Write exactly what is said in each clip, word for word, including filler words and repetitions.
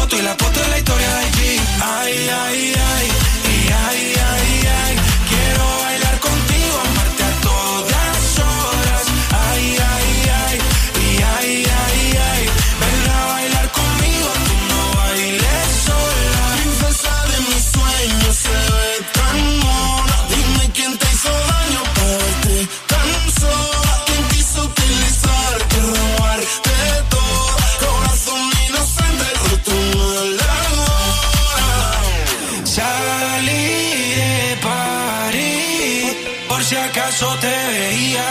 foto y la foto es la historia de I G. Ay, ay, ay, y ay, ay, ay. Quiero bailar contigo, amarte a todas horas. Ay, ay, ay, y ay, ay, ay. Ven a bailar conmigo, tú no bailes sola. Princesa de mis sueños, se ve tan mona. Dime quién te hizo daño para verte tan sola. ¿Quién quiso utilizarte, robarte todo? Corazón inocente, roto la hora. Salí de París, por si acaso te veía.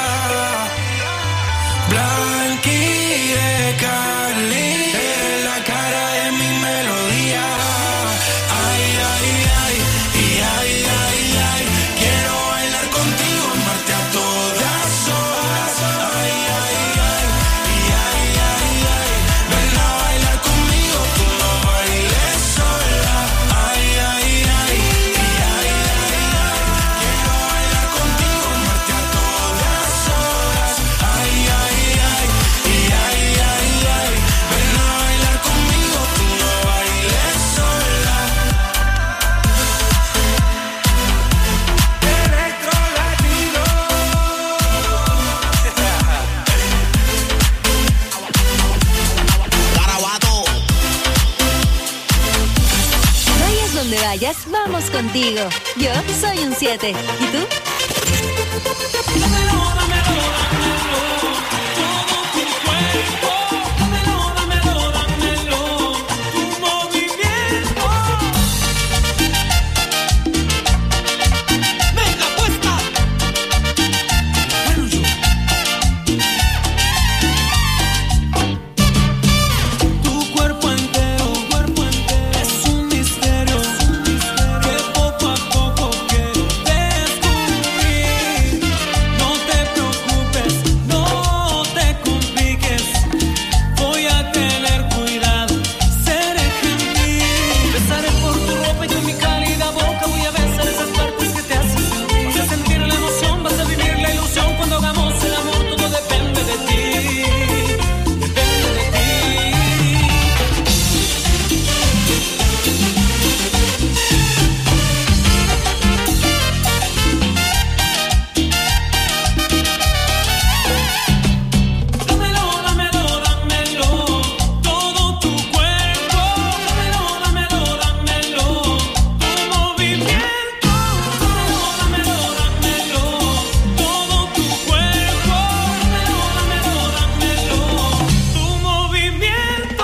Blanqui de Cali, eres la cara de mi melodía. Ay, ay, ay, y ay, ay, ay. Quiero bailar contigo, amarte a todas horas. Ay, ay, ay, y ay, ay, ay. Ven a bailar conmigo, tú no bailes sola. Ay, ay, ay, y ay, ay, ay. Quiero bailar contigo, amarte a todas horas. Ay, ay, ay, y ay, ay, ay. Ven a bailar conmigo, tú no bailes sola. Electro Latino. Vayas donde vayas, vamos contigo. Yo soy un siete. ¿Y tú? Dámelo, dámelo, dámelo, todo tu cuerpo. Dámelo, dámelo, dámelo, tu movimiento. Venga, puesta. Tu cuerpo entero, cuerpo entero, es un misterio, que poco a poco quiero descubrir. No te preocupes, no te compliques, voy a tener cuidado, seré gentil. Besaré por tu ropa y con mi cálida boca voy a besar esas partes que te hacen sentir. Vas a sentir la emoción, vas a vivir la ilusión cuando hagamos el amor, todo depende de ti, depende de ti. Dámelo, dámelo, dámelo, todo tu cuerpo. Dámelo, dámelo, dámelo, tu movimiento. Dámelo, dámelo, dámelo, todo tu cuerpo. Dámelo, dámelo, dámelo, tu movimiento.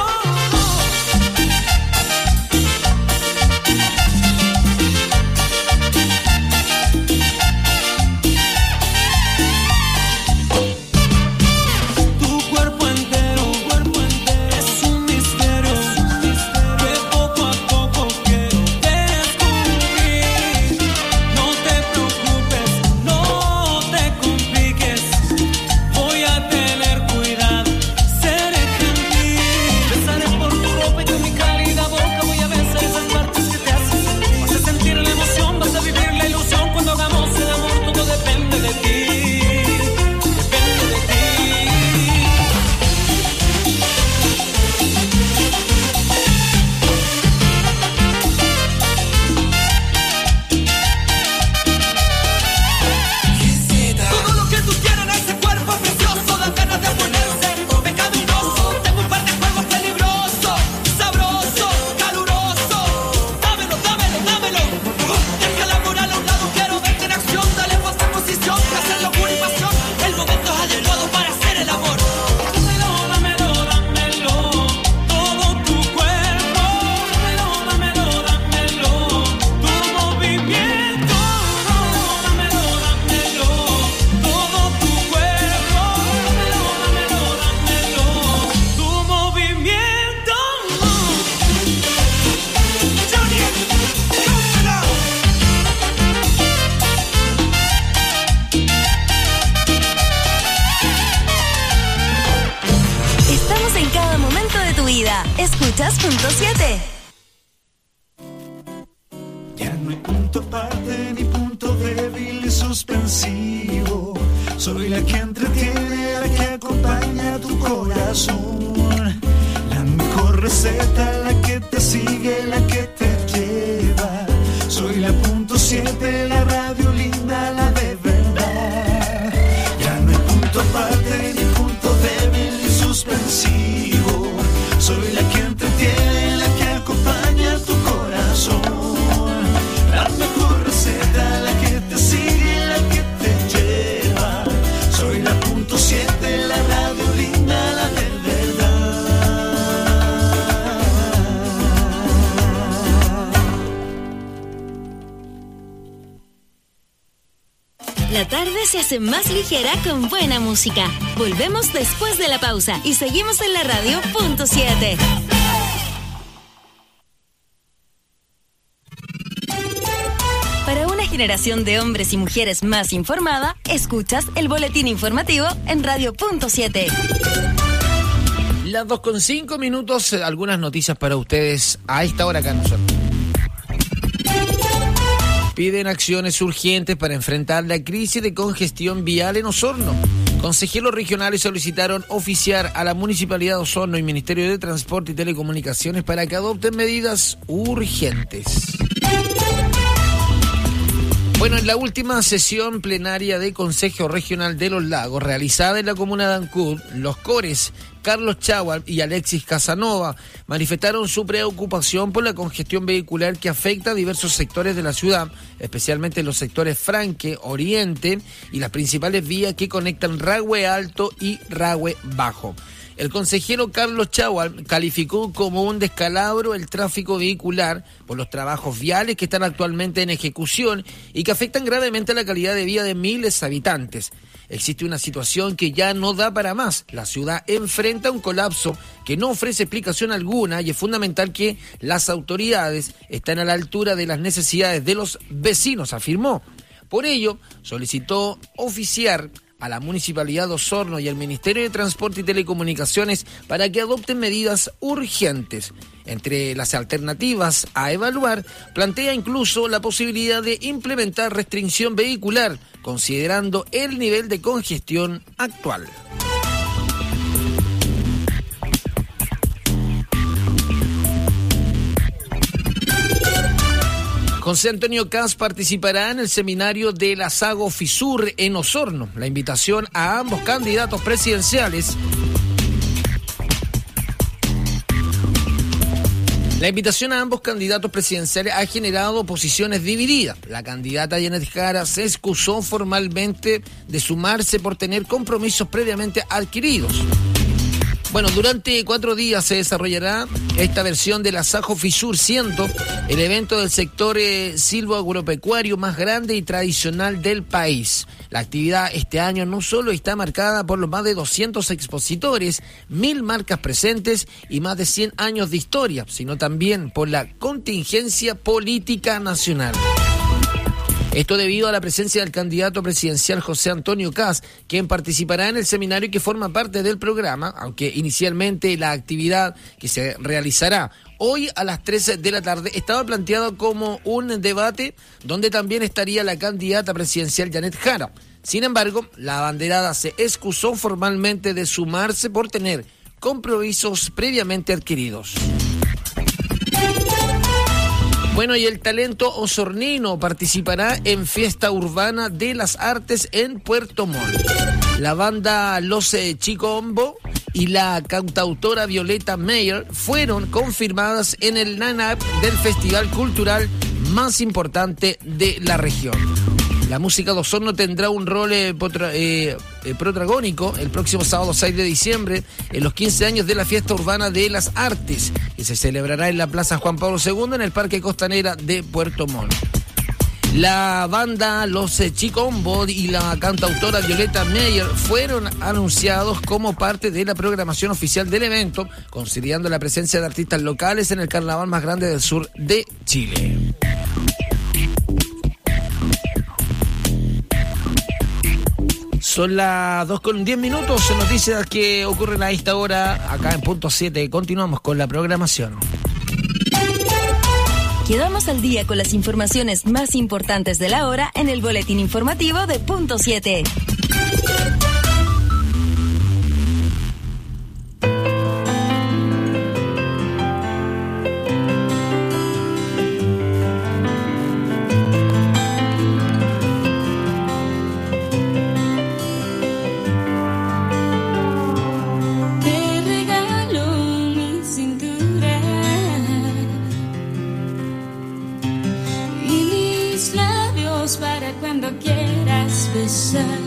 Tu cuerpo entero, cuerpo entero, es un misterio, que poco a poco quiero descubrir. No te preocupes, no te compliques, voy a tener cuidado, seré gentil. Besaré por tu ropa y con mi cálida boca voy a besar esas partes que te hacen sentir. Vas a sentir la emoción, vas a vivir la ilusión cuando hagamos el amor, todo depende de ti, depende de ti. Todo lo que tú quieras en ese cuerpo precioso, dan ganas de ponerse pecaminoso. Tengo un par de juegos peligrosos, sabroso, caluroso. Dámelo, dámelo, dámelo. Deja la moral a un lado, quiero verte en acción. Dale más en posición, placer, locura y pasión. El momento es adecuado para hacer el amor. Dámelo, dámelo, dámelo, todo tu cuerpo. Dámelo, dámelo, dámelo, tu movimiento. Dámelo, dámelo, todo tu cuerpo. Dámelo, dámelo, dámelo, tu movimiento. Johnny, cómprala. Estamos en cada momento de tu vida. Escuchas Punto siete. Ya no hay punto aparte ni punto débil y suspensivo. Soy la que entretiene, la que acompaña tu corazón. La mejor receta, la que te sigue, la que te lleva. Soy la punto siete, la radio linda, la de verdad. Ya no hay punto aparte, ni punto débil, ni suspensivo. Soy la que entretiene, la que acompaña tu corazón. La mejor receta, la que te sigue, la que te lleva. Soy la punto siete, la radio linda, la de La tarde se hace más ligera con buena música. Volvemos después de la pausa y seguimos en la radio punto siete. Para una generación de hombres y mujeres más informada, escuchas el boletín informativo en radio punto siete. Las dos con cinco minutos, algunas noticias para ustedes a esta hora acá nosotros. Piden acciones urgentes para enfrentar la crisis de congestión vial en Osorno. Consejeros regionales solicitaron oficiar a la Municipalidad de Osorno y Ministerio de Transporte y Telecomunicaciones para que adopten medidas urgentes. Bueno, en la última sesión plenaria de Consejo Regional de los Lagos, realizada en la comuna de Ancud, los cores Carlos Chagual y Alexis Casanova manifestaron su preocupación por la congestión vehicular que afecta a diversos sectores de la ciudad, especialmente los sectores Franque, Oriente y las principales vías que conectan Rahue Alto y Rahue Bajo. El consejero Carlos Chagual calificó como un descalabro el tráfico vehicular por los trabajos viales que están actualmente en ejecución y que afectan gravemente la calidad de vida de miles de habitantes. Existe una situación que ya no da para más. La ciudad enfrenta un colapso que no ofrece explicación alguna y es fundamental que las autoridades estén a la altura de las necesidades de los vecinos, afirmó. Por ello, solicitó oficiar a la Municipalidad de Osorno y al Ministerio de Transporte y Telecomunicaciones para que adopten medidas urgentes. Entre las alternativas a evaluar, plantea incluso la posibilidad de implementar restricción vehicular, considerando el nivel de congestión actual. José Antonio Kast participará en el seminario de la Sago Fisur en Osorno. La invitación a ambos candidatos presidenciales. La invitación a ambos candidatos presidenciales ha generado posiciones divididas. La candidata Janet Jara se excusó formalmente de sumarse por tener compromisos previamente adquiridos. Bueno, durante cuatro días se desarrollará esta versión de la Sago Fisur, siendo el evento del sector eh, silvoagropecuario más grande y tradicional del país. La actividad este año no solo está marcada por los más de doscientos expositores, mil marcas presentes y más de cien años de historia, sino también por la contingencia política nacional. Esto debido a la presencia del candidato presidencial José Antonio Kast, quien participará en el seminario y que forma parte del programa, aunque inicialmente la actividad que se realizará hoy a las trece de la tarde estaba planteado como un debate donde también estaría la candidata presidencial Janet Jara. Sin embargo, la abanderada se excusó formalmente de sumarse por tener compromisos previamente adquiridos. Bueno, y el talento osornino participará en Fiesta Urbana de las Artes en Puerto Montt. La banda Los Chicombo y la cantautora Violeta Meyer fueron confirmadas en el line-up del festival cultural más importante de la región. La música de Osorno tendrá un rol eh, potra, eh, eh, protagónico el próximo sábado seis de diciembre en los quince años de la Fiesta Urbana de las Artes, que se celebrará en la Plaza Juan Pablo segundo en el Parque Costanera de Puerto Montt. La banda Los Chicombo y la cantautora Violeta Meyer fueron anunciados como parte de la programación oficial del evento, considerando la presencia de artistas locales en el carnaval más grande del sur de Chile. Son las dos con diez minutos, noticias que ocurren a esta hora acá en Punto siete. Continuamos con la programación. Quedamos al día con las informaciones más importantes de la hora en el boletín informativo de Punto siete. cuando quieras besar.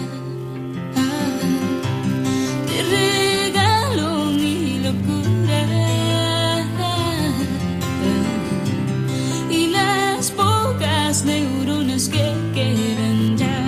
Te regalo mi locura y las pocas neuronas que quedan ya.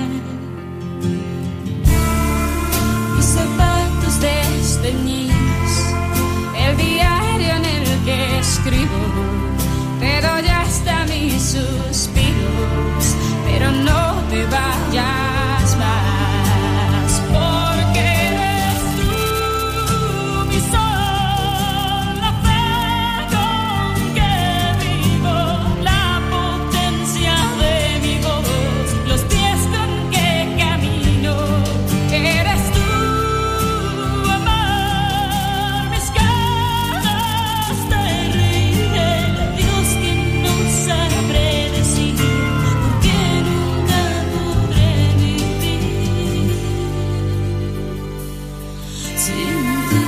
Mis zapatos desteñidos, el diario en el que escribo, te doy hasta mis suspiros, pero no te vayas más, porque eres tú mi sol, la fe con que vivo, la potencia de mi voz, los pies con que camino. Eres tú, amor, mis ganas de reír, Dios que no sabré decir, porque nunca podré vivir sin ti.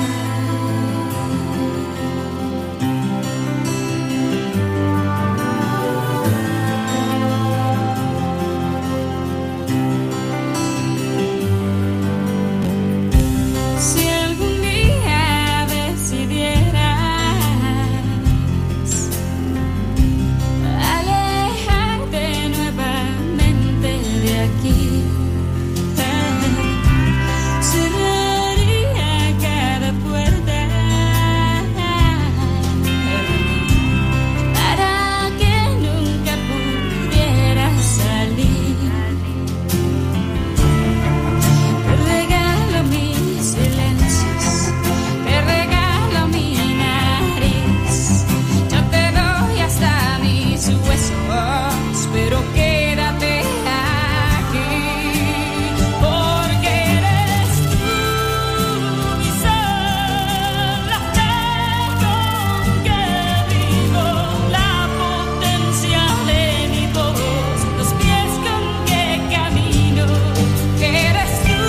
Si algún día decidieras alejarte nuevamente de aquí, cerraría cada puerta para que nunca pudieras salir. Te regalo mis silencios, te regalo mi nariz, yo te doy hasta mis huesos, pero quédate aquí, porque eres tú mi sol, la fe con que vivo, la potencia de mi voz, los pies con que camino. Eres tú,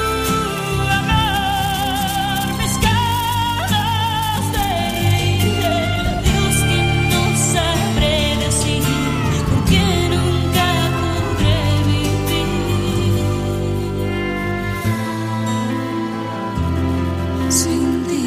amor, mis ganas de reír, Dios que no sabré decir, porque nunca podré vivir sin ti.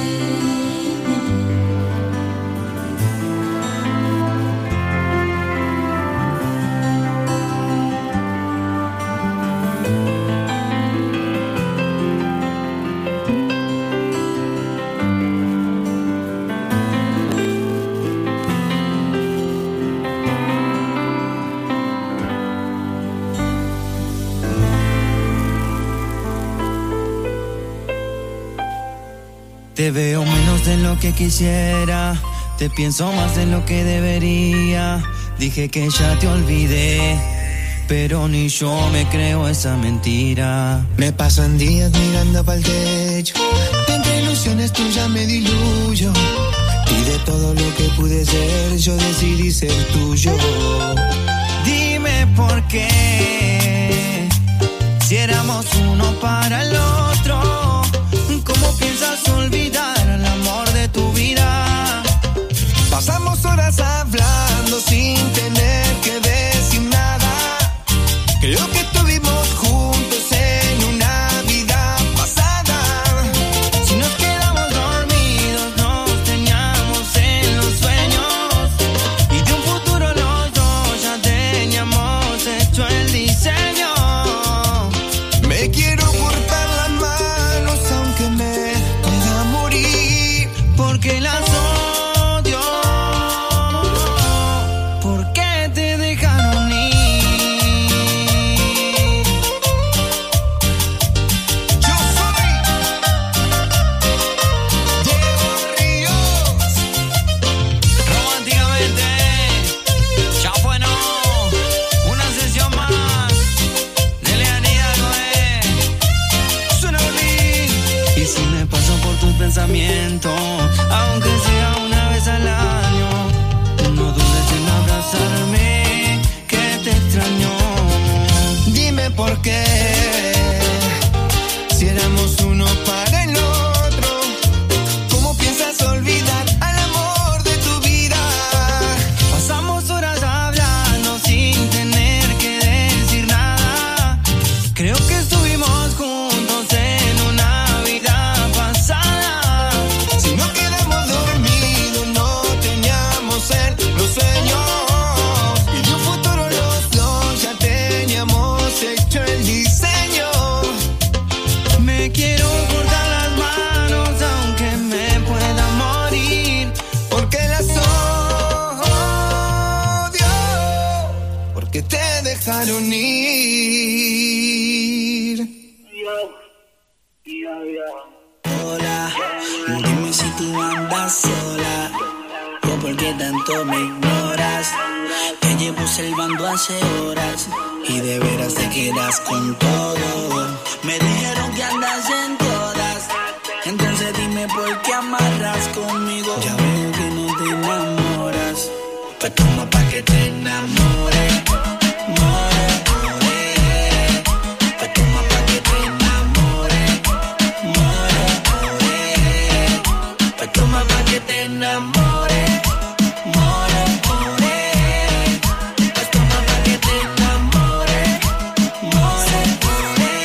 Te veo menos de lo que quisiera, te pienso más de lo que debería. Dije que ya te olvidé, pero ni yo me creo esa mentira. Me pasan días mirando pa'l techo, entre ilusiones tuyas me diluyo, y de todo lo que pude ser, yo decidí ser tuyo. Dime por qué, si éramos uno para el otro, ¿cómo piensas olvidar el amor de tu vida? Pasamos horas hablando sin tener que decir nada. Creo que estuvimos juntos en una vida pasada. Si nos quedamos dormidos, nos teníamos en los sueños, y de un futuro los dos ya teníamos hecho el diseño. Me quiero cortar las manos aunque me pueda morir. dejaron ir. Hola, dime si tú andas sola o por qué tanto me ignoras. Te llevo silbando hace horas y de veras te quedas con todo. Me dijeron que andas en todas, entonces dime por qué amarras conmigo. Ya veo que no te enamoras, pues toma pa' que te enamores. More, more, pues toma pa' que te enamores. More, more, pues toma pa' que te enamores. More, more, pues toma pa' que te enamores. More, more.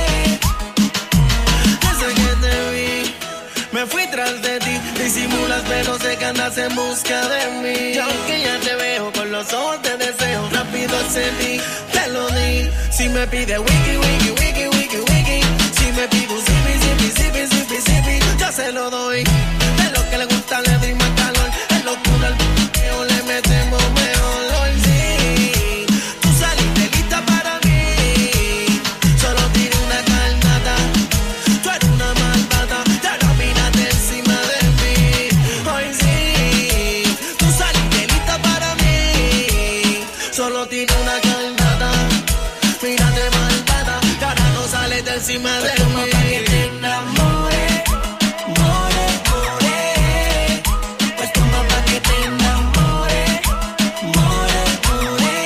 Desde que te vi, me fui tras de ti. Disimulas pero sé que andas en busca de mí. Y aunque ya te veo con los ojos te deseo, rápido accedí, te lo di. Si me pide wiki, wiki, wiki, wiki, wiki, si me pide un zipi, zipi, zipi, zipi, zipi, yo se lo doy. De lo que le gusta le doy más calor. Es locura el p***eo, le metemos mejor. Hoy sí, tú saliste lista para mí. Solo tiro una carnata, tú eres una malvada, te mírate encima de mí. Hoy sí, tú saliste lista para mí. Solo tiro una carnata, mírate malvada, que ahora no sales de encima de mí. Pa' que te enamores. More, more, pues toma pa' que te enamores. More, more.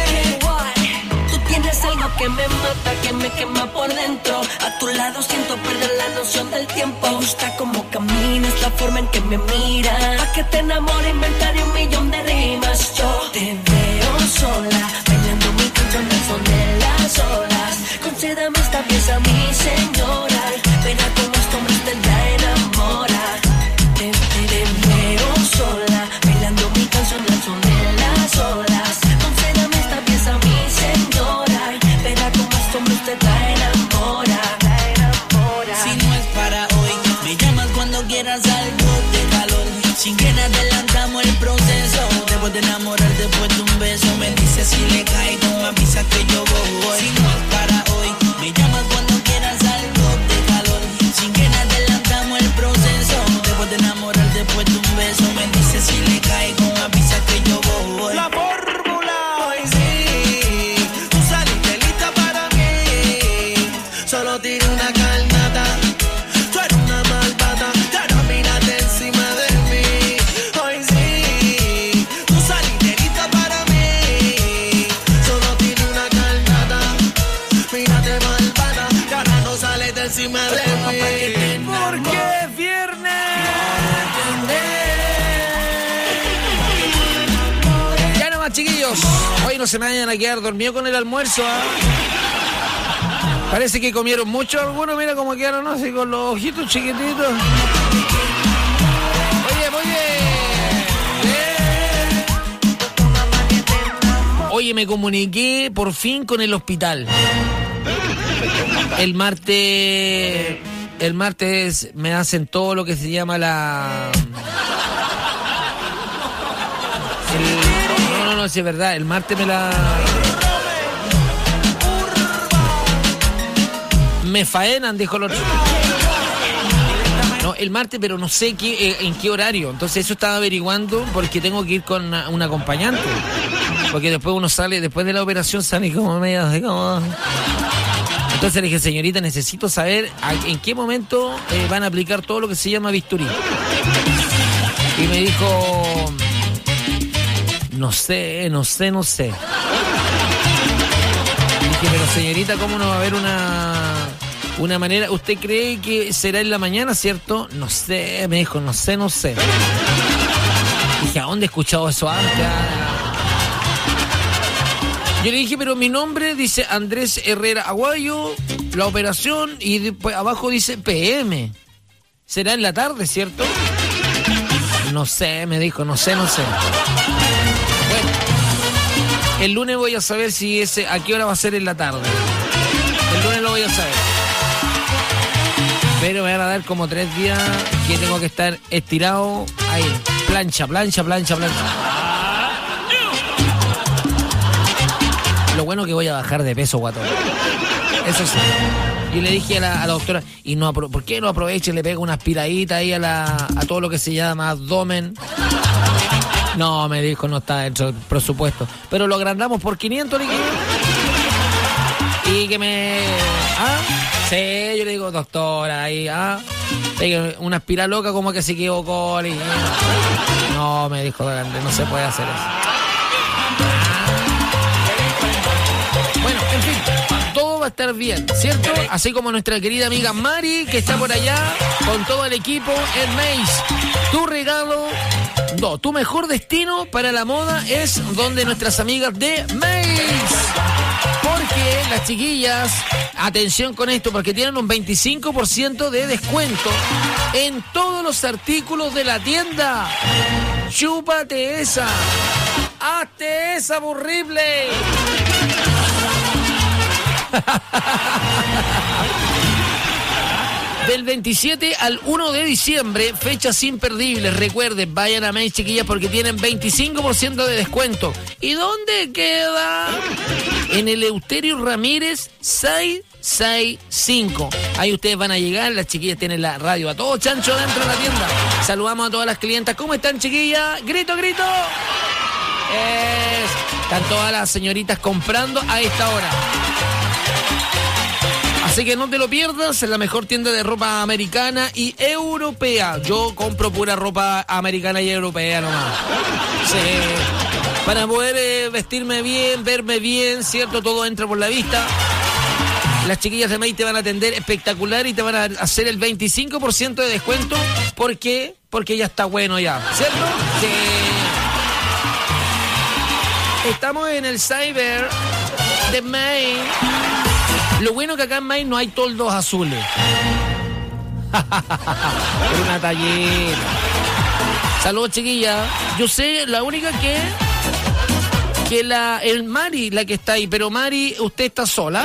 Tú tienes algo que me mata, que me quema por dentro. A tu lado siento perder la noción del tiempo. Me gusta cómo caminas, la forma en que me miras. Pa' que te enamore inventaré un millón de rimas. Yo te veo sola, bailando mi canción al son de las olas. Concédame esta pieza, mi señora. Verá cómo este hombre usted la enamora. Te, te, te veo sola, bailando mi canción al son de las olas. Concédame esta pieza, mi señora. Verá cómo este hombre usted la enamora. La enamora. Si no es para hoy, me llamas cuando quieras algo de calor. Sin que nos adelantamos el proceso. Después de enamorar, después de un beso, me dices si le cae, tú me avisas que yo voy. Si no es para hoy, me llamas cuando quieras algo de calor. Sin que nos adelantamos el proceso. Después de enamorar, después de un beso, me dices si le cae, tú me avisas que yo voy. La fórmula, hoy sí, tú saliste lista para mí. Solo tiro una carnata, tú eres una malvada, te ahora mírate encima de mí. Hoy sí, tú saliste lista para mí. Solo tiro una carnata, mírate malvada, que ahora no sales de encima de mí. Porque es viernes. Ya nomás, chiquillos. Hoy no se me vayan a quedar dormidos con el almuerzo, ¿ah? Parece que comieron mucho algunos, mira cómo quedaron, ¿no? Así con los ojitos chiquititos. Oye, oye. Oye, me comuniqué por fin con el hospital. El martes, el martes me hacen todo lo que se llama la... el- no, no, no, sí, es verdad, el martes me la... Me faenan, dijo el otro. No, el martes, pero no sé qué, eh, en qué horario. Entonces eso estaba averiguando porque tengo que ir con una, un acompañante. Porque después uno sale, después de la operación sale como medio así como... Entonces le dije, señorita, necesito saber a- en qué momento eh, van a aplicar todo lo que se llama bisturí. Y me dijo, no sé, no sé, no sé. Dije, pero señorita, ¿cómo no va a haber una, una manera? ¿Usted cree que será en la mañana, cierto? No sé, me dijo, no sé, no sé. Dije, ¿a dónde he escuchado eso antes? Yo le dije, pero mi nombre dice Andrés Herrera Aguayo, la operación, y después abajo dice P M. ¿Será en la tarde, cierto? No sé, me dijo, no sé, no sé. Bueno, el lunes voy a saber si ese, a qué hora va a ser en la tarde. El lunes lo voy a saber. Pero me van a dar como tres días que tengo que estar estirado ahí. Plancha, plancha, plancha, plancha. Lo bueno que voy a bajar de peso, guatón. Eso sí. Y le dije a la, a la doctora, y no apro- ¿por qué no aprovecha y le pega una aspiradita ahí a, la, a todo lo que se llama abdomen? No, me dijo, no está dentro del presupuesto. Pero lo agrandamos por quinientos líquidos. Y que me... ¿Ah? Sí, yo le digo, doctora, ahí, ¿ah? Una aspira loca como que se equivocó. Y... No, me dijo, no se puede hacer eso. Bueno, en fin, todo va a estar bien, ¿cierto? Así como nuestra querida amiga Mari, que está por allá con todo el equipo en Mace. Tu regalo, no, tu mejor destino para la moda es donde nuestras amigas de Mace. Porque las chiquillas, atención con esto, porque tienen un veinticinco por ciento de descuento en todos los artículos de la tienda. ¡Chúpate esa! ¡Hazte esa, aburrible! Del veintisiete al uno de diciembre, fechas imperdibles. Recuerden, vayan a Mace, chiquillas, porque tienen veinticinco por ciento de descuento. ¿Y dónde queda? En el Eleuterio Ramírez seiscientos sesenta y cinco. Ahí ustedes van a llegar, las chiquillas tienen la radio a todo chancho dentro de la tienda. Saludamos a todas las clientas. ¿Cómo están, chiquillas? ¡Grito, grito! Es... Están todas las señoritas comprando a esta hora. Así que no te lo pierdas, es la mejor tienda de ropa americana y europea. Yo compro pura ropa americana y europea nomás. Sí. Para poder eh, vestirme bien, verme bien, ¿cierto? Todo entra por la vista. Las chiquillas de May te van a atender espectacular y te van a hacer el veinticinco por ciento de descuento. ¿Por qué? Porque ya está bueno ya, ¿cierto? Sí. Estamos en el Cyber de May. Lo bueno que acá en May no hay toldos azules. Es una tallera. Saludos, chiquilla. Yo sé, la única que... Que la... El Mari, la que está ahí. Pero Mari, ¿usted está sola?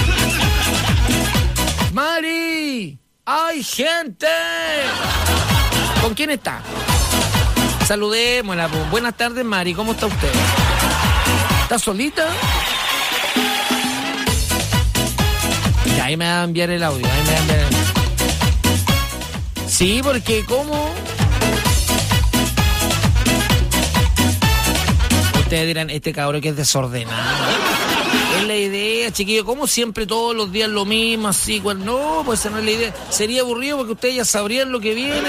¡Mari! ¡Ay, gente! ¿Con quién está? Saludémosla. Buenas tardes, Mari. ¿Cómo está usted? ¿Está solita? Ya, ahí me va a enviar el audio. Ahí me va a enviar el... Sí, porque ¿cómo? Ustedes dirán, este cabrón que es desordenado. Es la idea, chiquillo. ¿Cómo siempre todos los días lo mismo? Así, pues no, pues esa no es la idea. Sería aburrido porque ustedes ya sabrían lo que viene.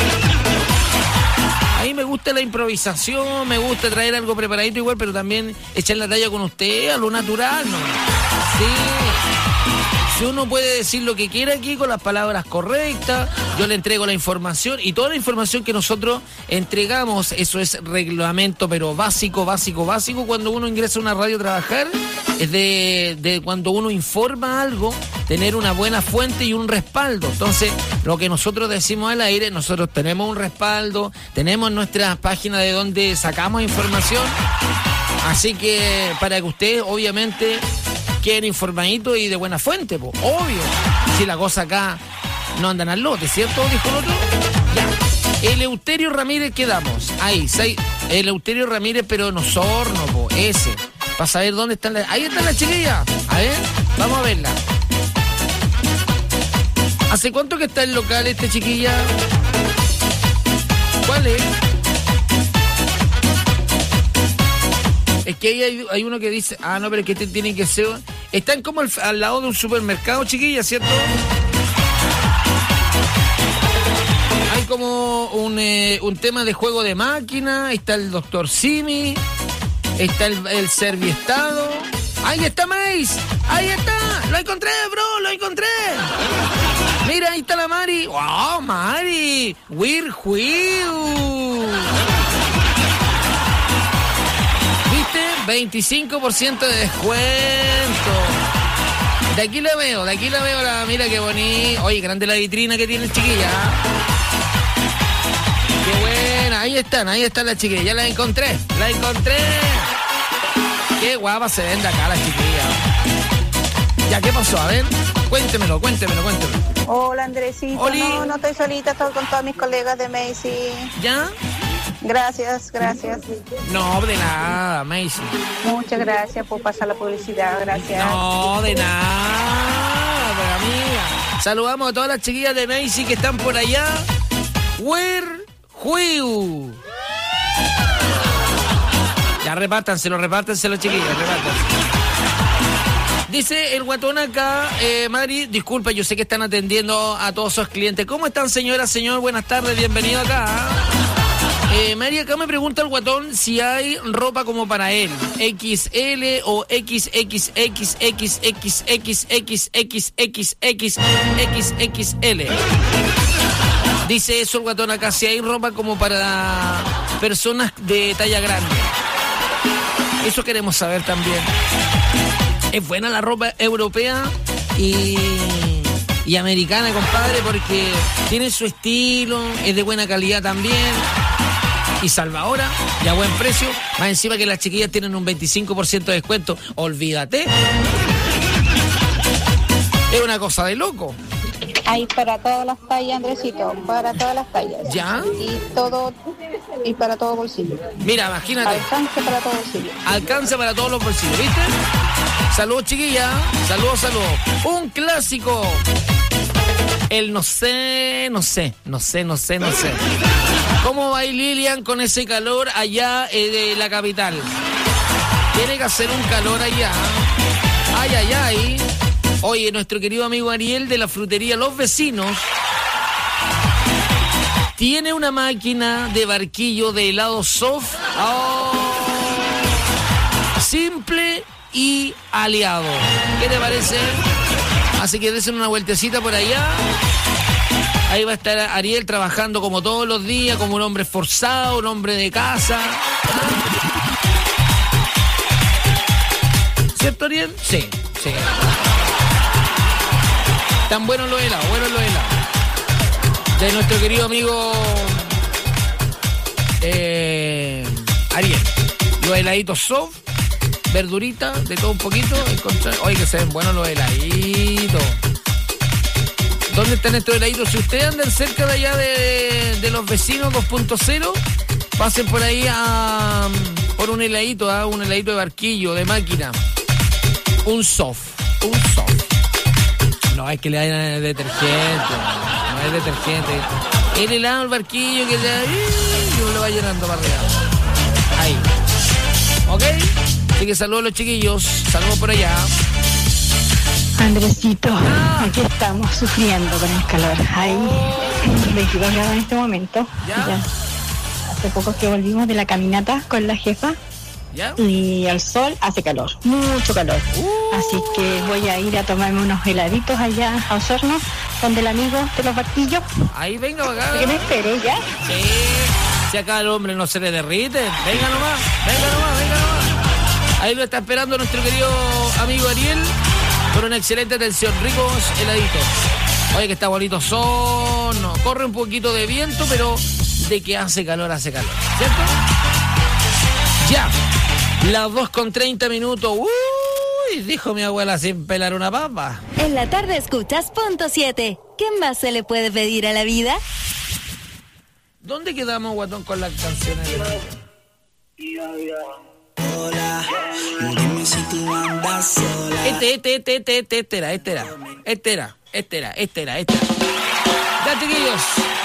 A mí me gusta la improvisación, me gusta traer algo preparadito igual, pero también echar la talla con usted, a lo natural, ¿no? Sí. Si uno puede decir lo que quiera aquí con las palabras correctas, yo le entrego la información y toda la información que nosotros entregamos, eso es reglamento, pero básico, básico, básico, cuando uno ingresa a una radio a trabajar, es de, de cuando uno informa algo, tener una buena fuente y un respaldo. Entonces, lo que nosotros decimos al aire, nosotros tenemos un respaldo, tenemos nuestra página de donde sacamos información, así que para que ustedes, obviamente, queden informaditos y de buena fuente, pues, obvio. Si la cosa acá no andan al lote, ¿cierto? Dijo el otro. Ya. Eleuterio Ramírez, quedamos. Ahí, seis. Eleuterio Ramírez, pero no Sorno, po, ese. Para saber dónde están las... Ahí están las chiquillas. A ver, vamos a verla. ¿Hace cuánto que está el local este, chiquilla? ¿Cuál es? Es que ahí hay, hay uno que dice, ah, no, pero es que este tiene que ser... Están como al, al lado de un supermercado, chiquilla, ¿cierto? Hay como un, eh, un tema de juego de máquina, está el doctor Simi, está el, el Serviestado. ¡Ahí está Mace! ¡Ahí está! ¡Lo encontré, bro! ¡Lo encontré! Mira, ahí está la Mari. ¡Wow, Mari! ¡We're Will! veinticinco por ciento de descuento. De aquí la veo, de aquí la veo. La, mira qué bonito. Oye, grande la vitrina que tiene el chiquilla. Qué buena. Ahí están, ahí están las chiquillas. Ya las encontré, la encontré. Qué guapa se ven de acá las chiquillas. Ya, ¿qué pasó? A ver, cuéntemelo, cuéntemelo, cuéntemelo. Hola, Andresito. Oli. No, no estoy solita, estoy con todas mis colegas de Macy. ¿Ya? Gracias, gracias. No, de nada, Macy. Muchas gracias por pasar la publicidad, gracias. No, de nada, pero amiga. Saludamos a todas las chiquillas de Macy que están por allá. Where Huiu. Ya repártanselo, repártanselo, chiquillas, repártanselo. Dice el guatón acá, eh, Mari, disculpa, yo sé que están atendiendo a todos sus clientes. ¿Cómo están, señora, señor? Buenas tardes, bienvenido acá. Eh, Mari, acá me pregunta el guatón si hay ropa como para él. X L o X X X X X X X X X X X L. Dice eso el guatón acá, si hay ropa como para personas de talla grande. Eso queremos saber también. Es buena la ropa europea y, y americana, compadre, porque tiene su estilo, es de buena calidad también y salvadora y a buen precio. Más encima que las chiquillas tienen un veinticinco por ciento de descuento. Olvídate. Es una cosa de loco. Hay para todas las tallas, Andresito, para todas las tallas. ¿Ya? Y todo, y para todo bolsillo. Mira, imagínate. Alcance para todo bolsillo. Alcance para todos los bolsillos, ¿viste? Saludos, chiquilla. Saludos, saludos. Un clásico. El no sé, no sé, no sé, no sé, no sé. ¿Cómo va Lilian con ese calor allá eh, de la capital? Tiene que hacer un calor allá. Ay, ay, ay. Oye, nuestro querido amigo Ariel de la frutería Los Vecinos tiene una máquina de barquillo de helado soft. Oh, simple y aliado. ¿Qué te parece? Así que desen una vueltecita por allá. Ahí va a estar Ariel trabajando como todos los días, como un hombre esforzado, un hombre de casa. ¿Cierto, Ariel? Sí, sí. Tan buenos los helados, buenos los helados. De nuestro querido amigo eh, Ariel. Los heladitos soft, verdurita, de todo un poquito. Oye, que se ven buenos los heladitos. ¿Dónde están estos heladitos? Si ustedes andan cerca de allá de, de Los Vecinos dos punto cero, pasen por ahí a por un heladito, ¿eh? Un heladito de barquillo, de máquina. Un soft, un soft. No, es que le hayan detergente, no es detergente. El helado, el barquillo que ya y uno lo va llenando para arriba. Ahí. ¿Ok? Así que saludos a los chiquillos, saludos por allá. Andresito, ah. Aquí estamos sufriendo con el calor. Hay veintidós grados en este momento. ¿Ya? Ya. Hace poco que volvimos de la caminata con la jefa. ¿Ya? Y el sol hace calor, mucho calor. Uh. Así que voy a ir a tomarme unos heladitos allá a Osorno, donde el amigo de los barquillos. Ahí venga, acá. Que me espere ya. Sí. Si acá el hombre no se le derrite. Venga nomás, venga nomás, venga nomás. Ahí lo está esperando nuestro querido amigo Ariel con una excelente atención. Ricos heladitos. Oye, que está bonito son. No, corre un poquito de viento, pero de que hace calor, hace calor. ¿Cierto? Ya. Las dos con treinta minutos. Uy, dijo mi abuela sin pelar una papa. En la tarde escuchas Punto siete. ¿Qué más se le puede pedir a la vida? ¿Dónde quedamos, guatón, con las canciones de la Hola, dime si tú andas sola. Este, este, este, este, este, este era, este era, este era, este era, este era, este era. Ya, chiquillos.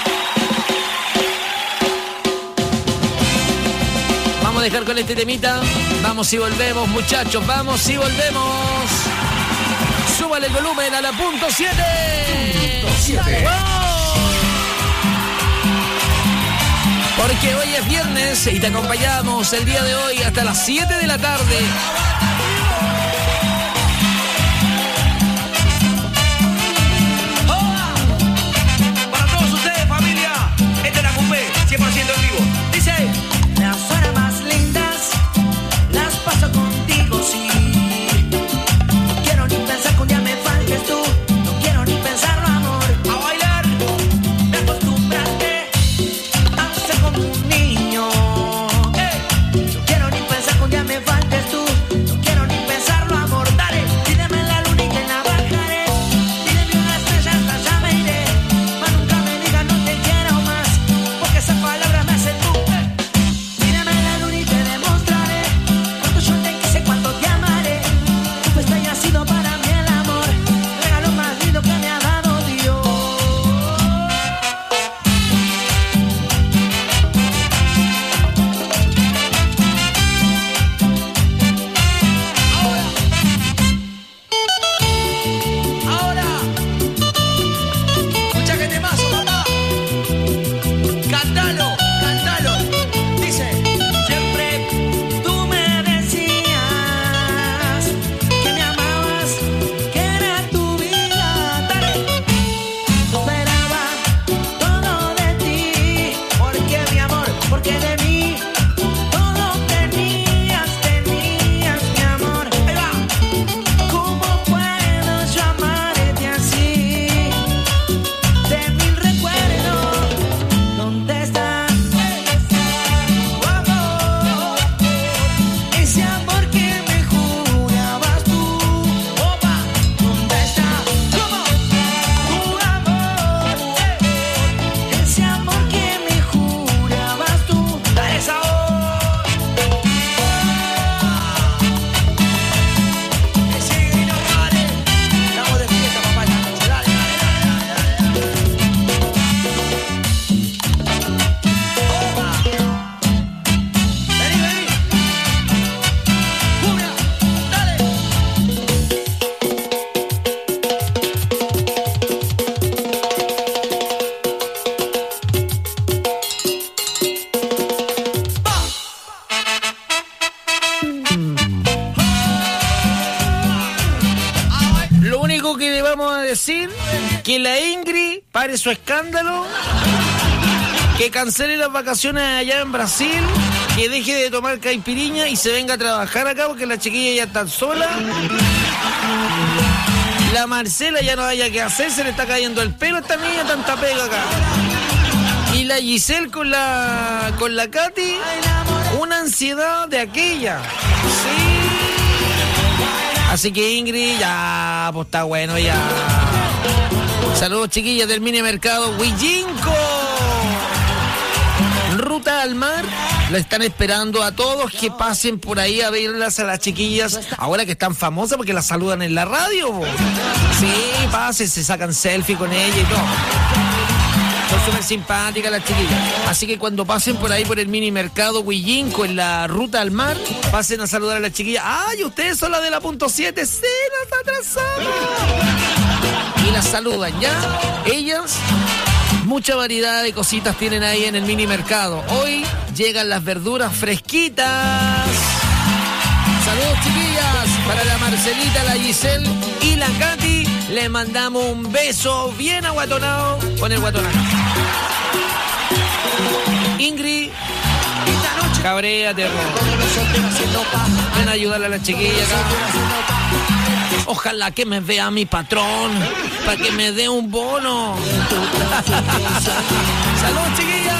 Vamos a dejar con este temita. Vamos y volvemos, muchachos. Vamos y volvemos. Súbale el volumen a la punto siete. Punto siete. ¡Wow! Porque hoy es viernes y te acompañamos el día de hoy hasta las siete de la tarde. Para todos ustedes, familia, esta es la Cumbe, cien por ciento en vivo. Dice: las horas más lindas las paso contigo, sí. No quiero ni pensar que un día me faltes tú. No quiero ni pensarlo, amor. A bailar, me acostumbraste a ser como un niño. Hey. No quiero ni pensar que un día me faltes tú. No quiero ni pensarlo, amor. Dale, pídeme la luna y te la bajaré. Pídeme una estrella, hasta allá me iré. Mas nunca me digas no te quiero más, porque esas palabras me hacen tú. Hey. vamos a decir que la Ingrid pare su escándalo, que cancele las vacaciones allá en Brasil, que deje de tomar caipiriña y se venga a trabajar acá porque la chiquilla ya está sola. La Marcela ya no haya que hacer, se le está cayendo el pelo a esta niña, tanta pega acá. Y la Giselle con la con la Katy, una ansiedad de aquella. Sí. Así que Ingrid, ya, pues está bueno ya. Saludos chiquillas del mini mercado Huillinco. Ruta al mar, la están esperando a todos que pasen por ahí a verlas a las chiquillas, ahora que están famosas porque las saludan en la radio. Sí, pasen, se sacan selfie con ella y todo. Son súper simpáticas las chiquillas. Así que cuando pasen por ahí por el mini mercado Huillinco en la ruta al mar, pasen a saludar a las chiquillas. ¡Ay, ustedes son las de la punto siete! ¡Sí, nos atrasamos! Y las saludan, ¿ya? Ellas... Mucha variedad de cositas tienen ahí en el mini mercado. Hoy llegan las verduras fresquitas. Saludos chiquillas para la Marcelita, la Giselle y la Katy. Les mandamos un beso bien aguatonado con el guatón acá. Ingrid, cabréate, ven a ayudarle a la chiquilla acá. Ojalá que me vea mi patrón para que me dé un bono. ¡Salud, chiquillas!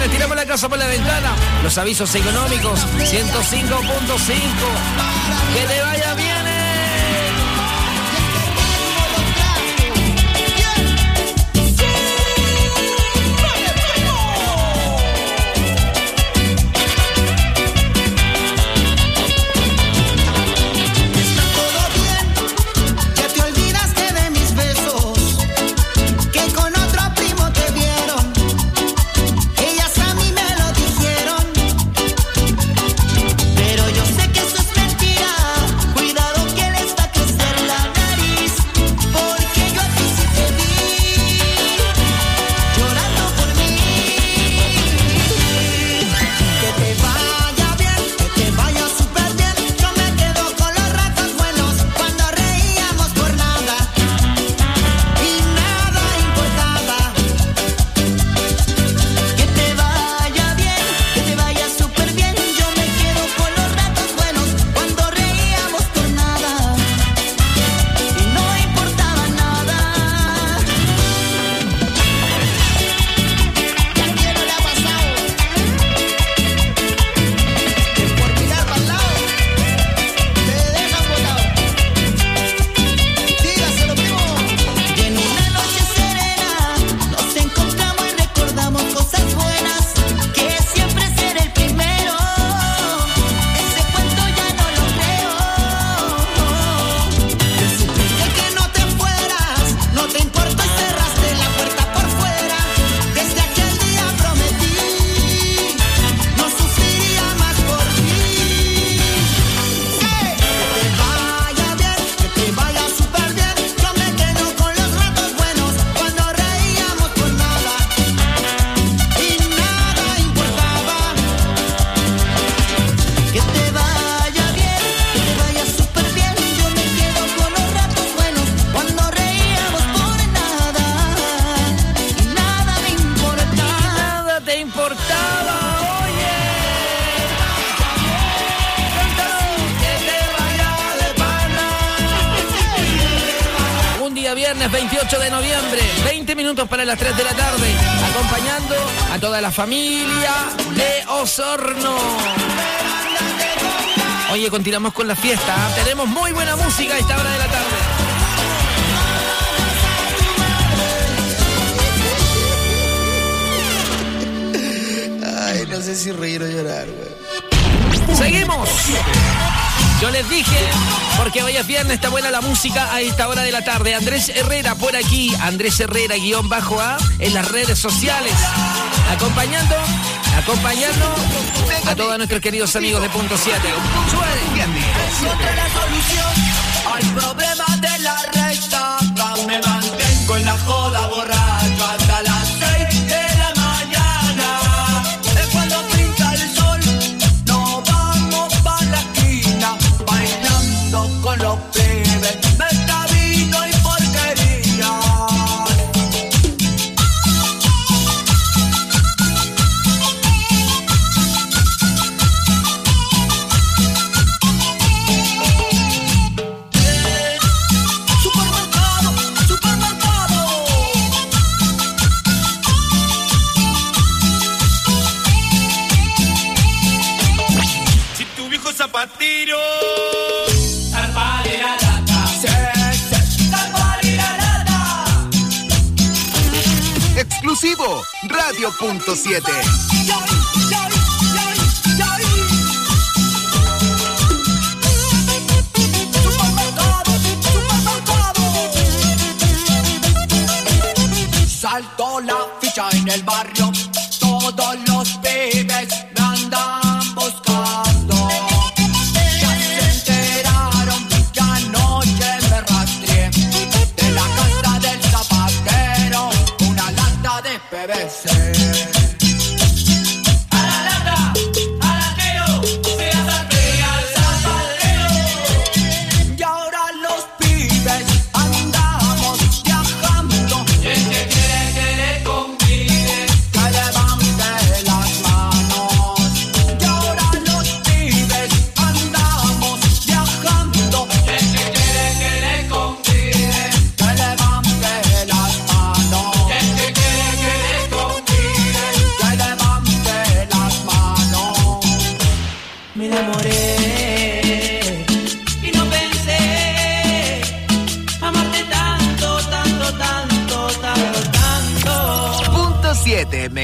viernes, tiramos la casa por la ventana. Los avisos económicos, ciento cinco punto cinco. Que te vaya bien. Pero yo sé que eso es mentira. Cuidado que les va a crecer la nariz, porque yo a ti sí te vi llorando por mí. Que te vaya bien, que te vaya súper bien. Yo me quedo con los ratos buenos cuando reíamos por nada y nada importaba. Que te vaya bien, que te vaya súper bien. Yo me quedo con los ratos buenos cuando reíamos por nada y no importaba nada. ¿Y a quién no le ha pasado que por mirar para el lado te dejan botado? Dígaselo, primo. Y en una noche serena nos encontramos y recordamos cosas buenas, que siempre ser el primero. Ese cuento ya no lo creo. Te supiste que no te fueras, no te importó y cerraste la puerta por fuera. Desde aquel día prometí no sufriría más por ti. Que te vaya bien, que te vaya súper bien. Yo me quedo con los ratos buenos cuando reíamos por nada y nada importaba. Que te vaya bien, que te vaya súper bien. Yo me quedo con los ratos buenos cuando reíamos por nada y nada me importaba. Nada te importaba, oye. Cántalo, que te vaya de pana. Un día viernes veintiocho de noviembre, veinte minutos para las tres de la tarde, acompañando a toda la familia de Osorno. Oye, continuamos con la fiesta, ¿ah? Tenemos muy buena música a esta hora de la tarde. Ay, no sé si reír o llorar, güey. ¡Seguimos! Yo les dije, porque hoy es viernes, está buena la música a esta hora de la tarde. Andrés Herrera por aquí, Andrés Herrera guión bajo A en las redes sociales. Acompañando, acompañando a todos nuestros queridos amigos de Punto siete. Encontré la solución al problema de la resaca. Me mantengo en la joda borracho hasta las seis de la mañana. Es cuando pinta el sol, nos vamos pa' la esquina, bailando con los pibes, mezcla vino y porquería. Supermercado, supermercado. Si tu viejo zapatero, Exclusivo, Radio Punto siete. Saltó la ficha en el barrio, todos los pibes me andan buscando. Ya se enteraron que anoche me rastreé de la casa del zapatero una lata de P V C.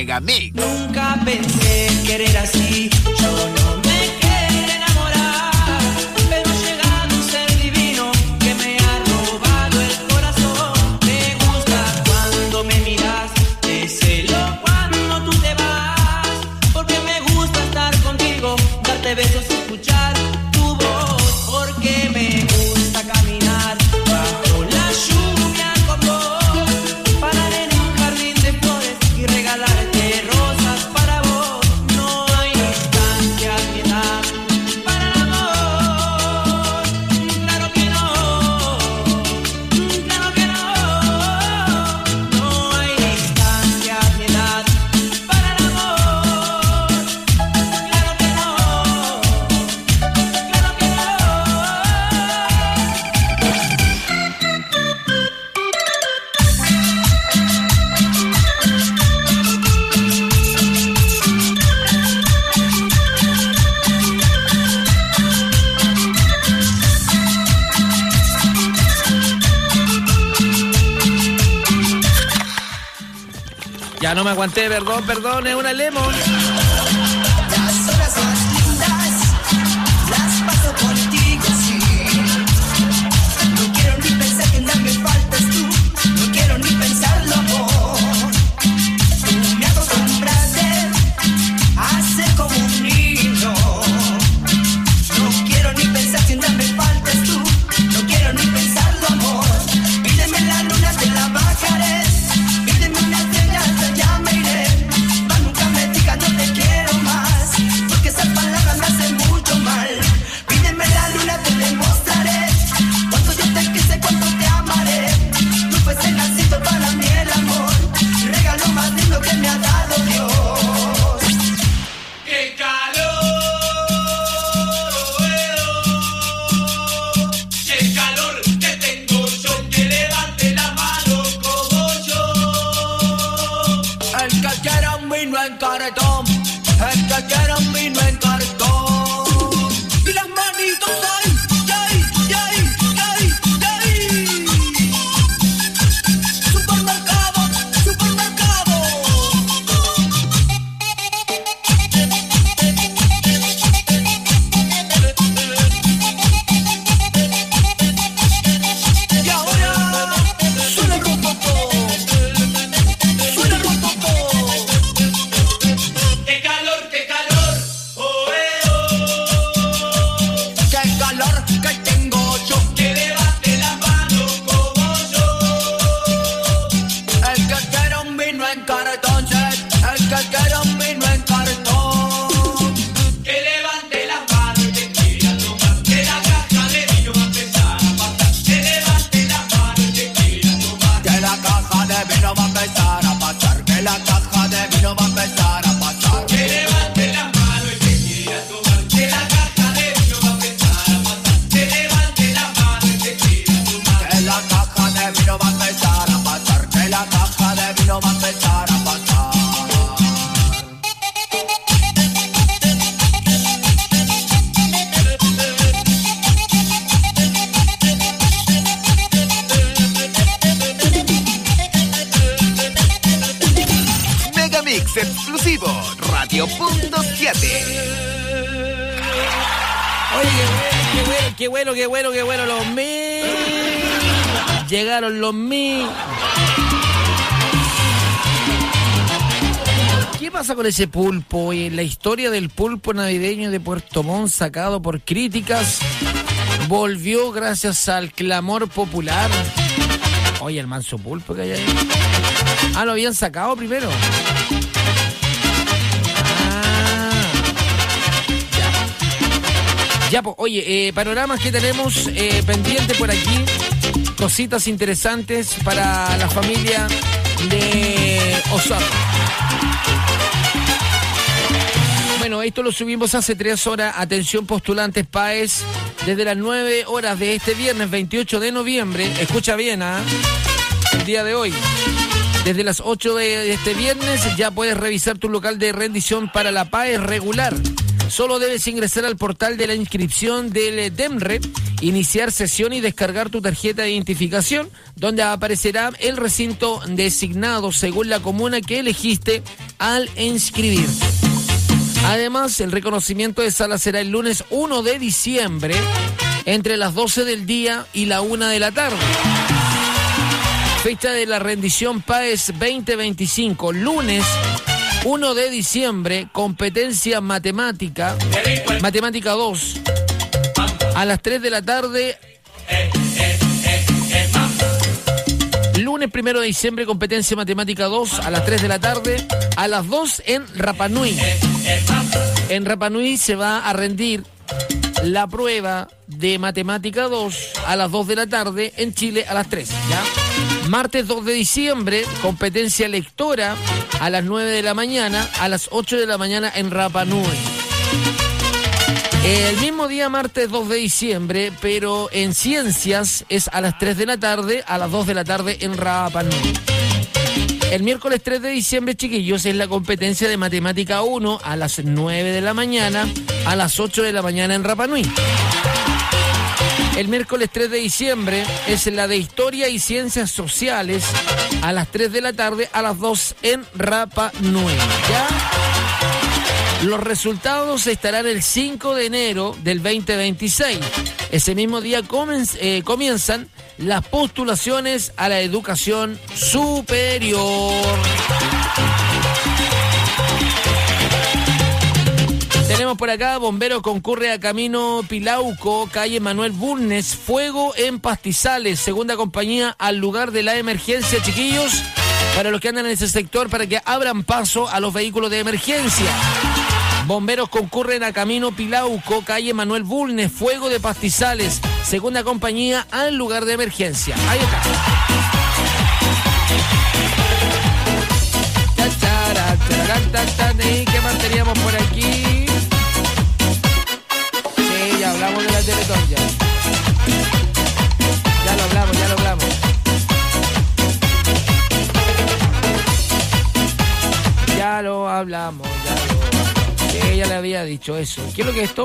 Megamix. Nunca pensé querer así, yo no me quería enamorar, pero ha llegado un ser divino que me ha robado el corazón. Me gusta cuando me miras, te celo cuando tú te vas, porque me gusta estar contigo, darte besos y escuchar tu voz, porque me gusta caminar bajo la lluvia con vos, parar en un jardín de flores y regalarte rosas para vos. No hay distancia ni edad para el amor, claro que no, claro que no. No hay distancia ni edad para el amor, claro que no, claro que no. Ya no me aguanté, perdón, perdón, es una lemon. Las horas más lindas las paso contigo, sí. No quiero ni pensar que nada me faltas tú, no quiero ni pensarlo, amor. Tú me acostumbraste a ser como un niño. No quiero ni pensar que nada me faltas tú, no quiero ni pensarlo, amor. Pídeme la luna, te la bajaré. Pídeme una estrella, hasta allá me iré. Mas nunca me digas no te quiero más, porque esas palabras me hacen mucho mal. Pídeme la luna, te demostraré cuánto yo te quise, cuánto te amaré. Tú fuiste nacido para mí el amor, regalo más lindo que me ha dado Dios. ¡Qué calor! ¡Qué calor que tengo yo! Que levante la mano como yo. El que quiera un vino en cartón, el que quiera un vino en cartón. Y las manitos ahí, ahí, ahí, ahí, ahí. Supermercado, supermercado. Y ahora suena el rompopó, suena el rompopó. ¡Qué calor, qué calor! ¡Oh, eh, oh! ¡Qué calor que tengo yo! Que levante la mano como yo. El que quiera un vino en cartón, sí. El que quiera un vino en cartón. Que levante la mano y te quiera tomar, que la caja de vino va a empezar a pasar. Que levante la mano y te quiera tomar, que la caja de vino va a empezar a pasar. Que la caja de vino va a empezar a pasar. Que levante la mano y te quiera tomar, que la caja de vino va a empezar a pasar. Que levante la mano y te quiera tomar, que la caja de vino va a empezar a pasar. Que la caja de vino va a empezar a pasar. Megamix exclusivo, Radio Punto siete. Oye, qué bueno, qué bueno, qué bueno, qué bueno, los mil. Llegaron los mil. ¿Qué pasa con ese pulpo? Oye, la historia del pulpo navideño de Puerto Montt, sacado por críticas, volvió gracias al clamor popular. Oye, el manso pulpo que hay ahí. Ah, lo habían sacado primero. Ya, pues, oye, eh, panoramas que tenemos eh, pendiente por aquí, cositas interesantes para la familia de Osorno. Bueno, esto lo subimos hace tres horas. Atención postulantes P A E S, desde las nueve horas de este viernes veintiocho de noviembre, escucha bien, ¿ah? El día de hoy. Desde las ocho de este viernes ya puedes revisar tu local de rendición para la P A E S regular. Solo debes ingresar al portal de la inscripción del DEMRE, iniciar sesión y descargar tu tarjeta de identificación, donde aparecerá el recinto designado según la comuna que elegiste al inscribirte. Además, el reconocimiento de sala será el lunes uno de diciembre entre las doce del día y la una de la tarde. Fecha de la rendición P A E S veinte veinticinco, lunes uno de diciembre, competencia matemática, matemática dos, a las tres de la tarde. Lunes primero de diciembre, competencia matemática dos, a las tres de la tarde, a las dos en Rapa Nui. En Rapa Nui se va a rendir la prueba de matemática dos a las dos de la tarde, en Chile a las tres, ¿ya? Martes dos de diciembre, competencia lectora a las nueve de la mañana, a las ocho de la mañana en Rapa Nui. El mismo día, martes dos de diciembre, pero en ciencias es a las tres de la tarde, a las dos de la tarde en Rapa Nui. El miércoles tres de diciembre, chiquillos, es la competencia de matemática uno a las nueve de la mañana, a las ocho de la mañana en Rapa Nui. El miércoles tres de diciembre es la de Historia y Ciencias Sociales a las tres de la tarde, a las dos en Rapa Nui. ¿Ya? Los resultados estarán el cinco de enero del veinte veintiséis. Ese mismo día comen- eh, comienzan las postulaciones a la educación superior. Tenemos por acá, bomberos concurre a Camino Pilauco, calle Manuel Bulnes, fuego en Pastizales, segunda compañía al lugar de la emergencia, chiquillos, para los que andan en ese sector, para que abran paso a los vehículos de emergencia. Bomberos concurren a Camino Pilauco, calle Manuel Bulnes, fuego de Pastizales, segunda compañía al lugar de emergencia. Ahí está. ¿Y qué más teníamos por aquí? Sí, ya hablamos de la Teletón ya. Ya lo hablamos, ya lo hablamos. Ya lo hablamos, ya lo hablamos. Sí, ella le había dicho eso. ¿Qué es lo que es esto?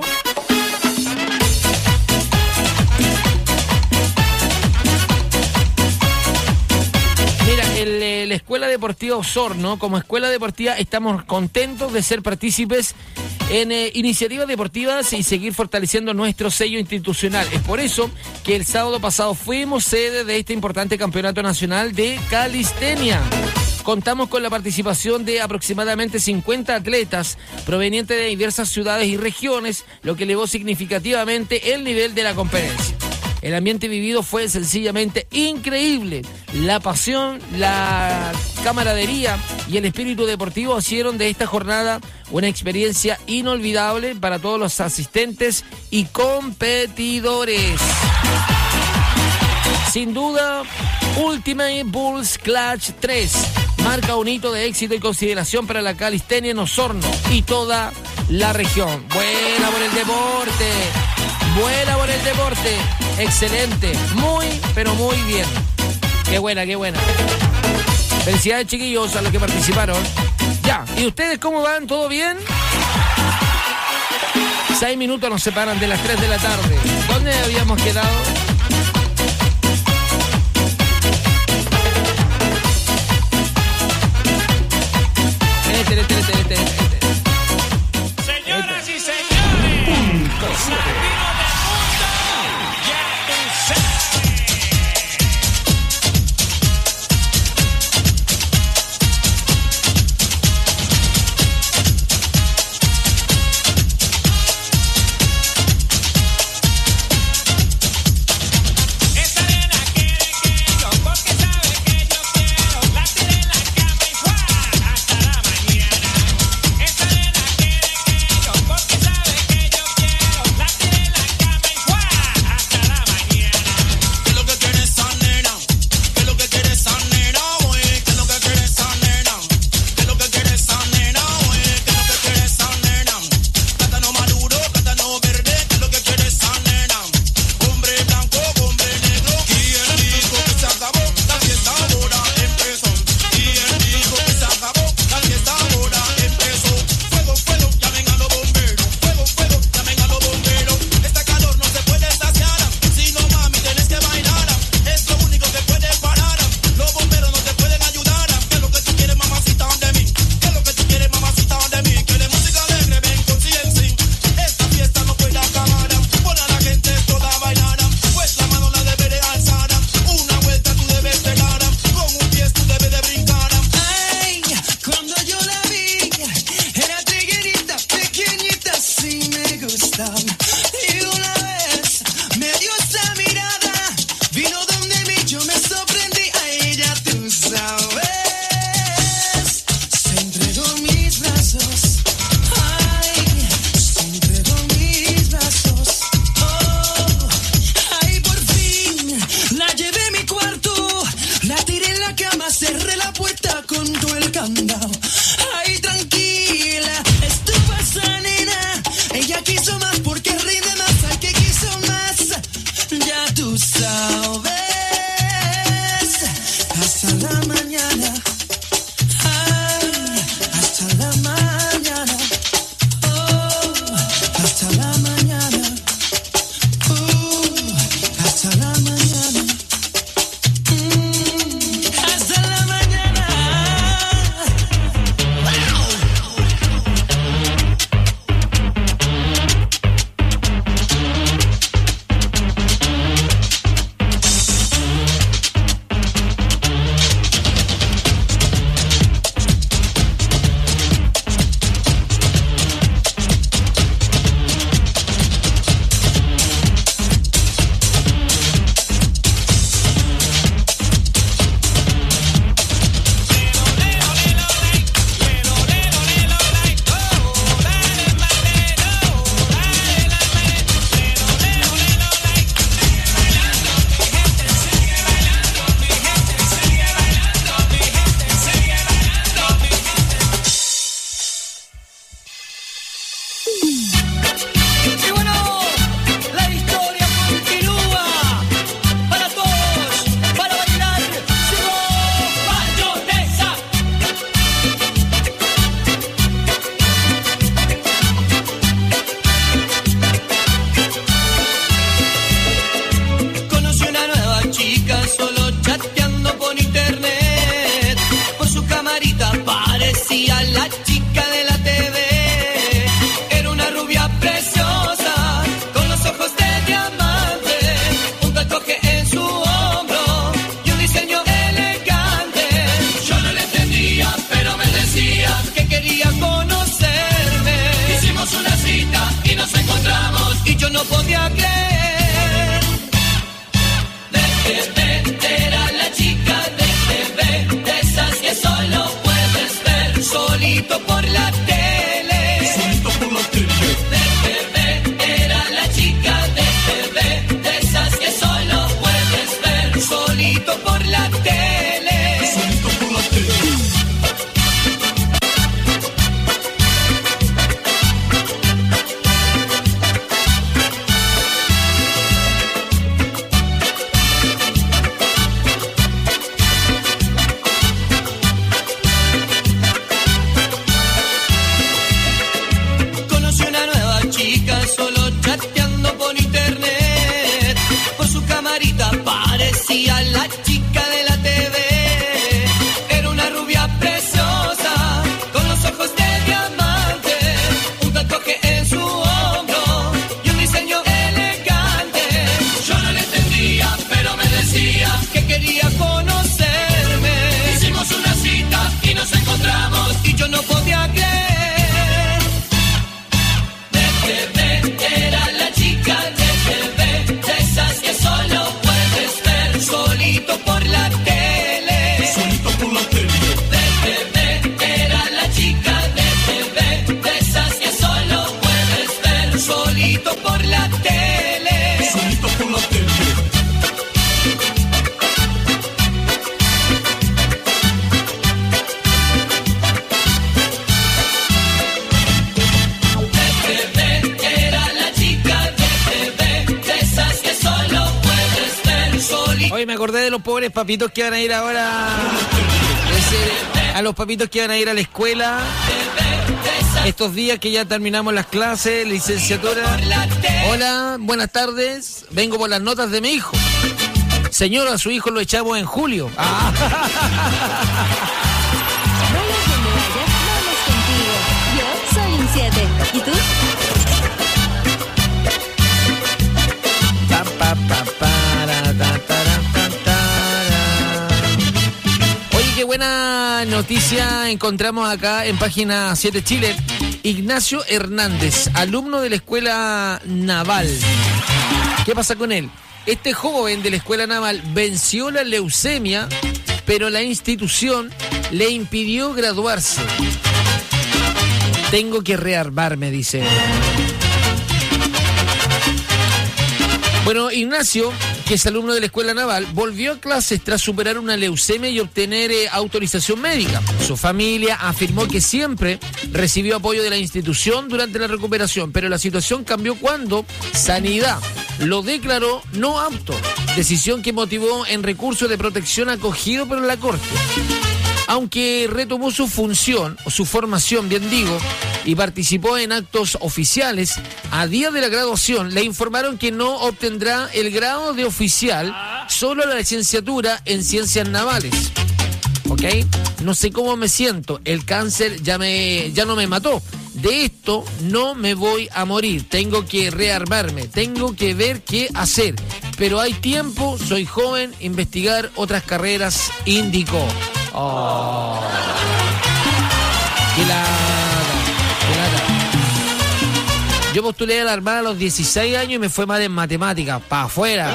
Mira, el, eh, la Escuela Deportiva Osorno, como escuela deportiva, estamos contentos de ser partícipes en eh, iniciativas deportivas y seguir fortaleciendo nuestro sello institucional. Es por eso que el sábado pasado fuimos sede de este importante campeonato nacional de calistenia. Contamos con la participación de aproximadamente cincuenta atletas provenientes de diversas ciudades y regiones, lo que elevó significativamente el nivel de la competencia. El ambiente vivido fue sencillamente increíble. La pasión, la camaradería y el espíritu deportivo hicieron de esta jornada una experiencia inolvidable para todos los asistentes y competidores. Sin duda, Ultimate Bulls Clutch tres marca un hito de éxito y consideración para la calistenia en Osorno y toda la región. Buena por el deporte, buena por el deporte, excelente, muy, pero muy bien. Qué buena, qué buena. Felicidades, chiquillos, a los que participaron. Ya, ¿y ustedes cómo van? ¿Todo bien? Seis minutos nos separan de las tres de la tarde. ¿Dónde habíamos quedado? Este, este, este, este, este. Señoras y señores, Punto siete. Latino del mundo, ya tú sabes. Tú sabes, hasta la mañana. Ay, hasta la mañana. Oh, hasta la mañana. Uh, hasta la mañana. Mm, hasta la mañana. Y bueno, la historia continúa. Para todos, para bailar, llegó Mayonesa. Conocí una nueva chica solo chateando por internet. Por su camarita parecía la chica de la T V. Era una rubia preciosa, con los ojos de diamante, un tatuaje en su hombro y un diseño elegante. Yo no le entendía, pero me decía que quería conocerme. Hicimos una cita y nos encontramos y yo no podía creer. De T V era la chica de T V, de esas que solo puedes ver solito por la tele. Solito por la tele. De T V era la chica de T V, de esas que solo puedes ver solito por la tele. Solito por la tele. Conocí una nueva chica solo chateando por internet. Por su camarita parecía la chica de la T V. Era una rubia preciosa, con los ojos de diamante, un tatuaje en su hombro y un diseño elegante. Yo no le entendía, pero me decía que quería conocerme. Hicimos una cita y nos encontramos y yo no podía creer. De T V era la chica de T V, de esas que solo puedes ver solito por la tele. Solito por la tele. De T V era la chica de T V, de esas que solo puedes ver solito por la tele. Solito por la tele. De T V era la chica de T V, de esas que solo puedes ver solito. Oye, me acordé de los pobres papitos que van a ir ahora. Ese- a los papitos que van a ir a la escuela. Estos días que ya terminamos las clases, licenciatura. Hola, buenas tardes. Vengo por las notas de mi hijo. Señor, a su hijo lo echamos en julio. Ah. Vayas donde vayas, vamos contigo. Yo soy un siete. ¿Y tú? Pa, pa, pa, para, ta, tara, ta, tara. Oye, qué buena noticia encontramos acá en página siete Chile. Ignacio Hernández, alumno de la Escuela Naval. ¿Qué pasa con él? Este joven de la Escuela Naval venció la leucemia, pero la institución le impidió graduarse. Tengo que rearmarme, dice. Bueno, Ignacio que es alumno de la Escuela Naval, volvió a clases tras superar una leucemia y obtener eh, autorización médica. Su familia afirmó que siempre recibió apoyo de la institución durante la recuperación, pero la situación cambió cuando Sanidad lo declaró no apto, decisión que motivó en recurso de protección acogido por la Corte. Aunque retomó su función, o su formación, bien digo, y participó en actos oficiales, a día de la graduación le informaron que no obtendrá el grado de oficial, solo la licenciatura en ciencias navales. ¿Ok? No sé cómo me siento, el cáncer ya, me, ya no me mató. De esto no me voy a morir, tengo que rearmarme, tengo que ver qué hacer. Pero hay tiempo, soy joven, investigar otras carreras, indicó. Oh. Qué lata, qué lata. Yo postulé a la Armada a los dieciséis años y me fue mal en matemáticas, pa' afuera.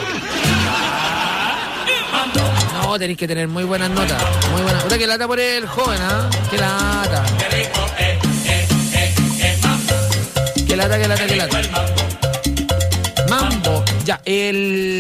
No, tenéis que tener muy buenas notas, muy buenas. Puta, que lata por el joven, ¿ah? ¿eh? Qué lata. Qué lata, qué lata, qué lata. Mambo. Ya, el...